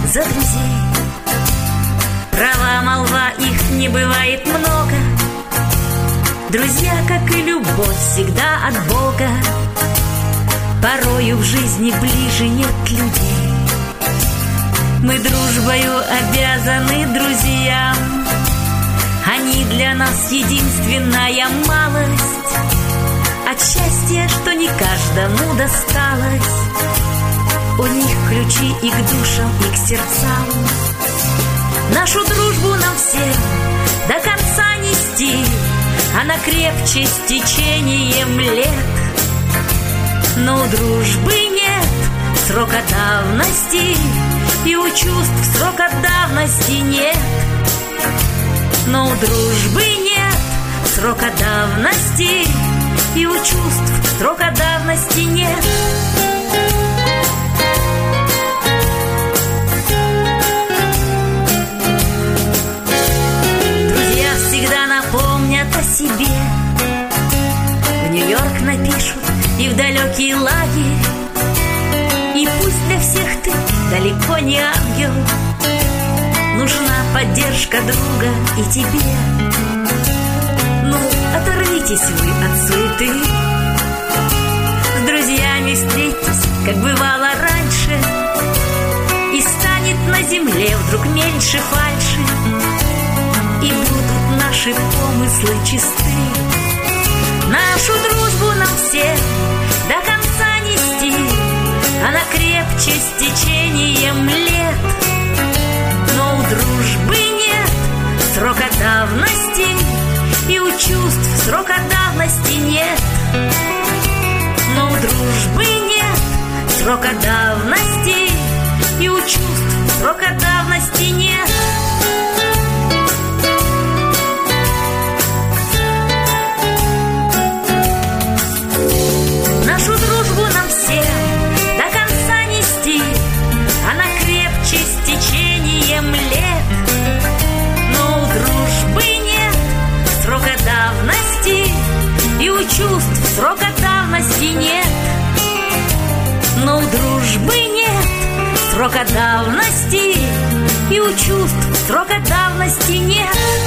за друзей. Права молва, их не бывает много. Друзья, как и любовь, всегда от Бога. Порою в жизни ближе нет людей. Мы дружбою обязаны друзьям. Они для нас единственная малость от счастья, что не каждому досталось. У них ключи и к душам, и к сердцам. Нашу дружбу нам всем до конца нести. Она крепче с течением лет. Но у дружбы нет срока давности, и у чувств срока давности нет. Но у дружбы нет срока давности, и у чувств срока давности нет. Друзья всегда напомнят о себе. В Нью-Йорк напишут и в далекий лагерь. И пусть для всех ты далеко не ангел, нужна поддержка друга и тебе. Ну, оторвитесь вы от суеты, с друзьями встретитесь, как бывало раньше, и станет на земле вдруг меньше фальши, и будут наши помыслы чисты. Нашу дружбу нам всем до конца нести. Она крепче с течением лет. Но у дружбы нет срока давности, и у чувств срока давности нет. Но у дружбы нет срока давности, и у чувств срока давности нет. Нашу дружбу нам всем до конца нести. Она крепче с течением лет. Но у дружбы нет срока давности, и у чувств срока давности нет. Но у дружбы нет срока давности, и у чувств срока давности нет.